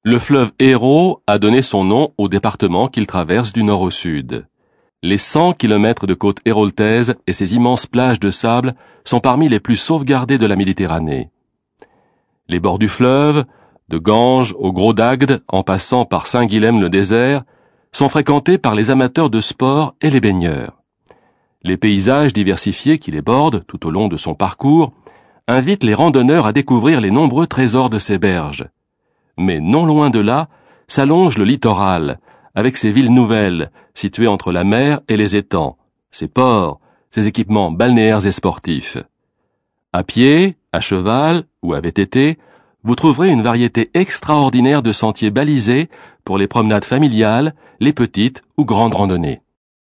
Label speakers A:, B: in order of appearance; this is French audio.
A: Le fleuve Hérault a donné son nom au département qu'il traverse du nord au sud. Les 100 kilomètres de côte héraultaise et ses immenses plages de sable sont parmi les plus sauvegardées de la Méditerranée. Les bords du fleuve, de Ganges au Gros d'Agde en passant par Saint-Guilhem-le-Désert, sont fréquentés par les amateurs de sport et les baigneurs. Les paysages diversifiés qui les bordent tout au long de son parcours invitent les randonneurs à découvrir les nombreux trésors de ces berges. Mais non loin de là, s'allonge le littoral, avec ses villes nouvelles, situées entre la mer et les étangs, ses ports, ses équipements balnéaires et sportifs. À pied, à cheval ou à VTT, vous trouverez une variété extraordinaire de sentiers balisés pour les promenades familiales, les petites ou grandes randonnées.